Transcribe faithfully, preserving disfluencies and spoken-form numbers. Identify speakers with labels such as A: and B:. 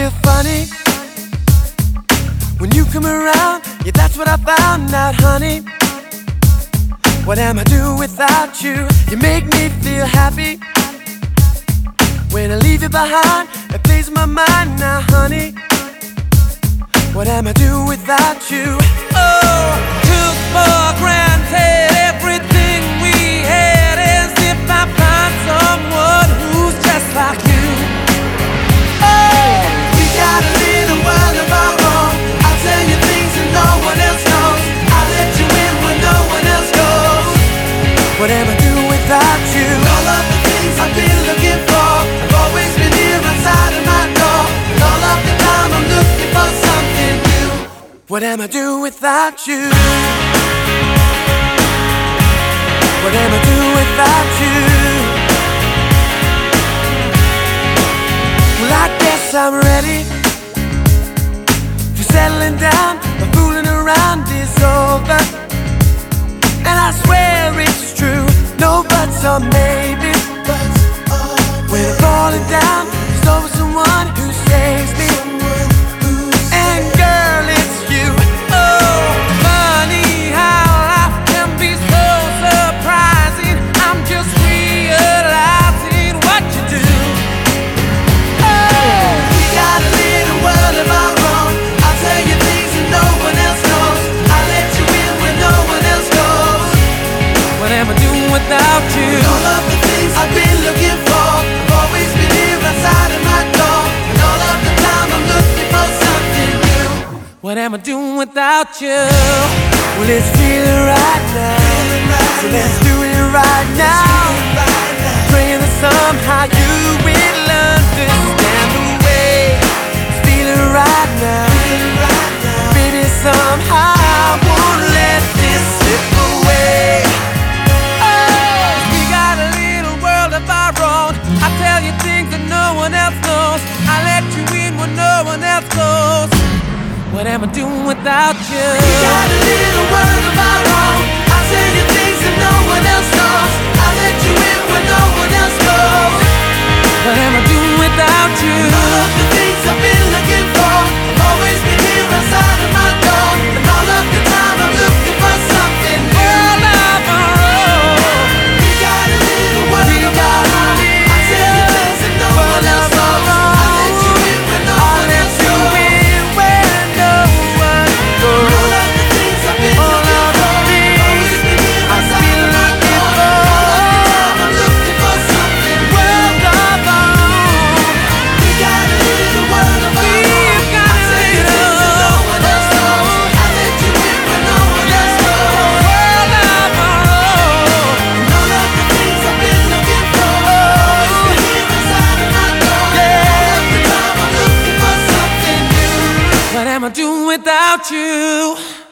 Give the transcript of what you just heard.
A: feel funny when you come around. Yeah, that's what I found out, honey. What am I doing without you? You make me feel happy. When I leave you behind, it plays in my mind now, honey. What am I doing without you?
B: Oh, took for granted everything we had, as if I find someone who's just like you.
A: Oh, we got a little world of our own. I'll tell you things that no one else knows. I'll let you in when no one else goes. What am I doing without you? All of the things I've been looking for, I've always been here outside of my door. And all of the time I'm looking for something new. What am I doing without you? What am I doing without you? Well, I guess I'm ready for settling down. My fooling around is over, and I swear it's true. No buts or maybe. When I'm falling down, there's always someone who saves me. And girl, it's you.
B: Oh, funny how life can be so surprising. I'm just realizing what you do.
A: Oh, we got a little world of our own. I'll tell you things that no one else knows. I'll let you in when no one else goes.
B: What am I doing without you?
A: All of the things I've been looking for, I've always been here outside of my door. And all of the time I'm looking for something new.
B: What am I doing without you?
A: Well, it's feeling right now, so let's do it right now. Praying that somehow you will understand the way it's feeling right now. Baby, somehow I won't let this slip away.
B: We got a little world of our own. I tell you things that no one else knows. I let you in when no one else goes. What am I doing without you?
A: We got a little world of our own. I'll tell you things that no one else knows. I'll let you in when no one else goes.
B: What am I doing without you?
A: All of the things I've been looking for, I've always been here outside of my door. And all of the time I'm looking for something new.
B: All of our own.
A: We got a little world of our own. I'll tell you things that no one else knows. I'll let you in when no one else goes. All of the things I've been looking for, I've always been here outside of my door. All of the time I'm looking for something new.
B: World of our own.
A: We got a little world of our own.
B: We've got
A: I'll tell you things that no one else knows. I'll let you in when no one else goes.
B: World of our own.
A: And all of the things I've been looking for, I've always been here inside of my door. All of the time I'm looking for something new.
B: What am I doing without you?